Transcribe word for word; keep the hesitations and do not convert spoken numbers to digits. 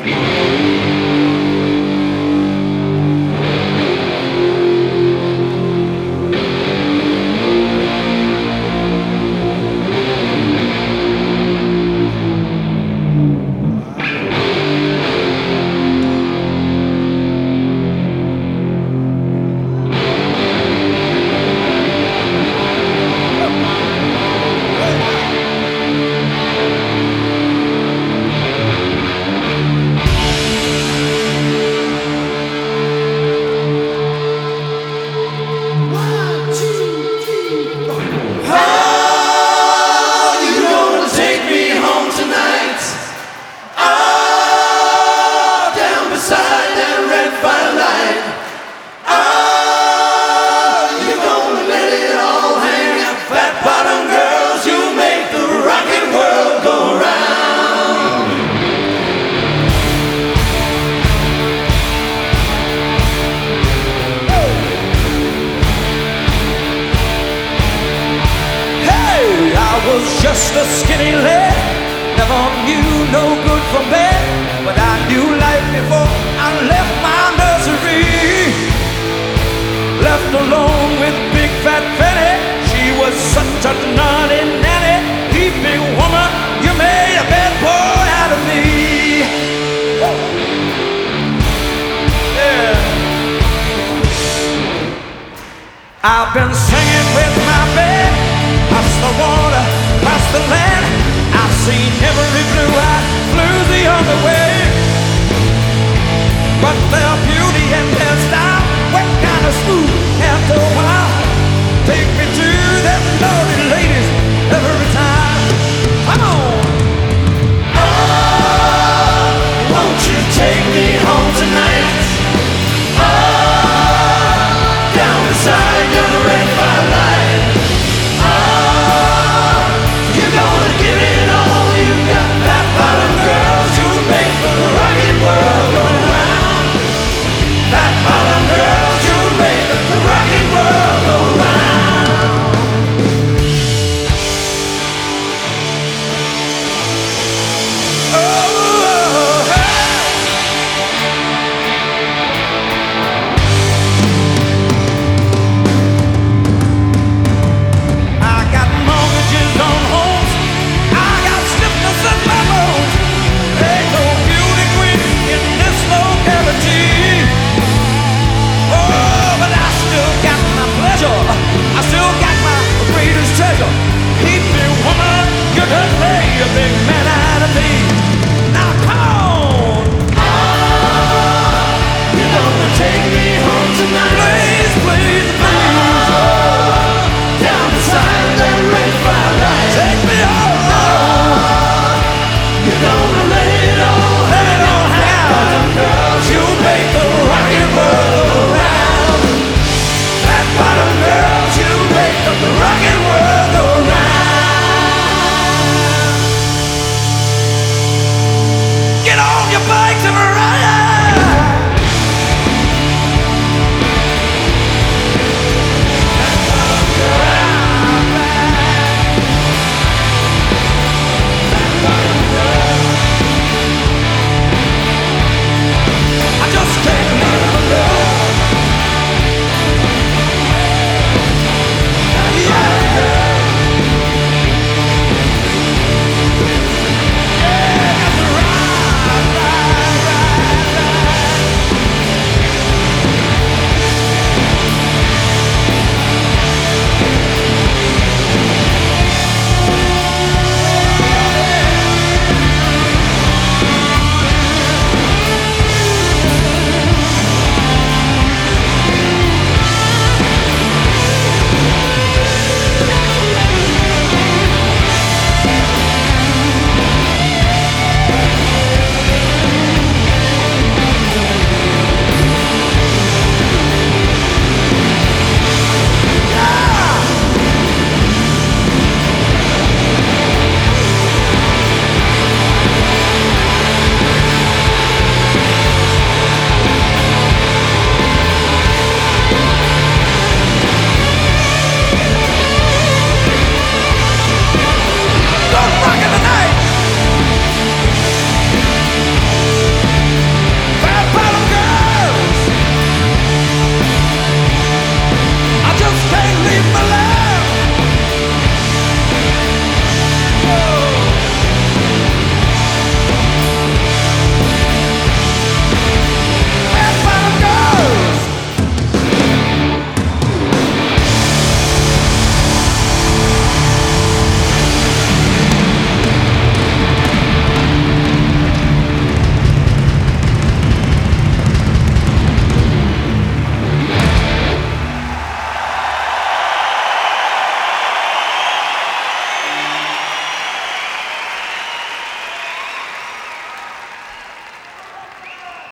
Was just a skinny lad, never knew no good from bad, but I knew life before I left my nursery. Left alone with big fat Fanny, she was such a naughty nanny. Leave me, woman, you made a bad boy out of me. Yeah. I've been singing with my band, past the water, past the land. I've seen every blue-eyed flew the other way, but their beauty and their style went kind of smooth after a while. Take me to them naughty ladies every time. Come on. Oh, won't you take me home tonight? Oh, down beside your red firelight. Get on your bikes and